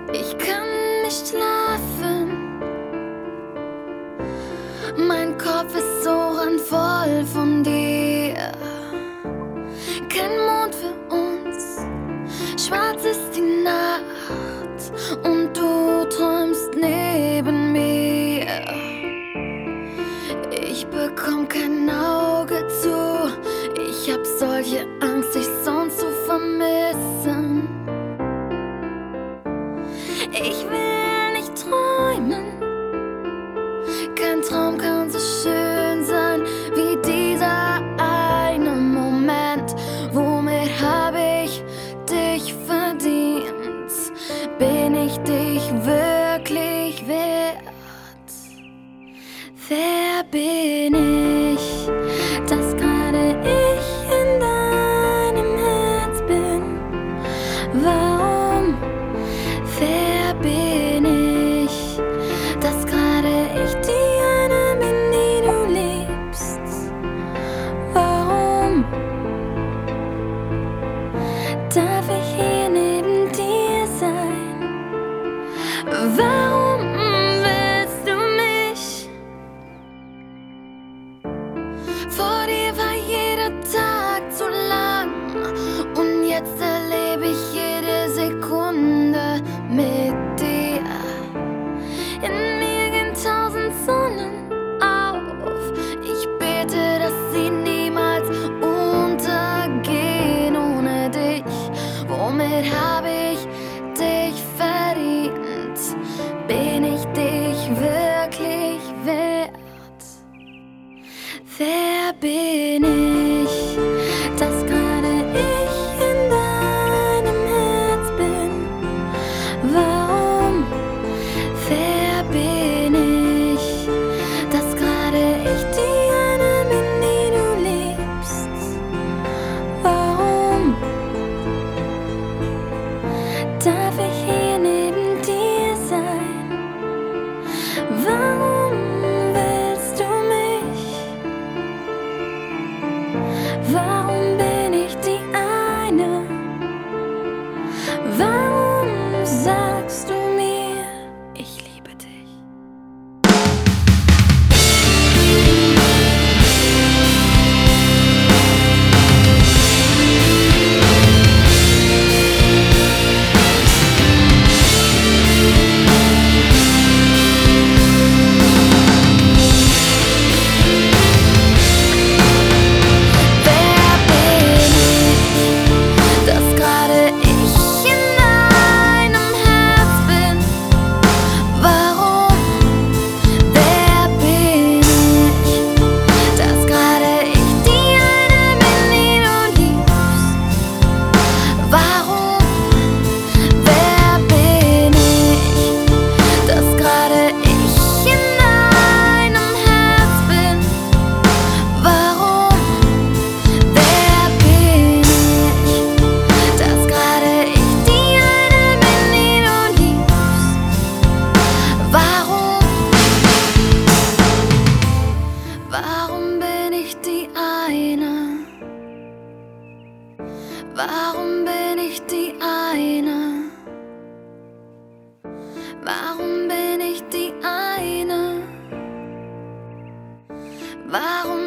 Ich kann nicht schlafen, mein Kopf ist so randvoll von dir. Kein Mond für uns, schwarz ist die Nacht und du träumst neben mir. Ich bekomm kein Auge zu, ich hab solche Angst, dich sonst zu vermissen. Ich will nicht träumen, kein Traum kann so schön sein wie dieser eine Moment. Womit hab ich dich verdient? Bin ich dich wirklich wert? Wer bin ich, dass gerade ich in deinem Herz bin? Warum? Wer bin ich, dass gerade ich die eine bin, die du liebst? Warum darf ich hier neben dir sein? Warum willst du mich? Vor dir war jeder Tag zu lang und jetzt erlebe ich jede Sekunde mit dir. In mir gehen 1000 Sonnen auf. Ich bete, dass sie niemals untergehen ohne dich. Womit hab ich dich verdient? Bin ich dich wirklich wert? Wer bin ich, dass gerade ich in deinem Herz bin? Warum? Wer bin ich, dass gerade ich die eine bin, die du liebst? Warum darf ich hier neben dir sein? Warum willst du mich? Warum bin ich die eine? Warum sagst du mir, ich liebe dich? Wer bin ich, dass gerade ich in deinem Herz bin? Warum? Wer bin ich, dass gerade ich die eine bin, die du liebst? Warum? Wer bin ich, dass gerade ich in deinem Herz bin? Warum? Wer bin ich, dass gerade ich die eine bin, die du liebst? Warum? Warum bin ich die eine? Warum bin ich die eine? Warum bin ich die eine? Warum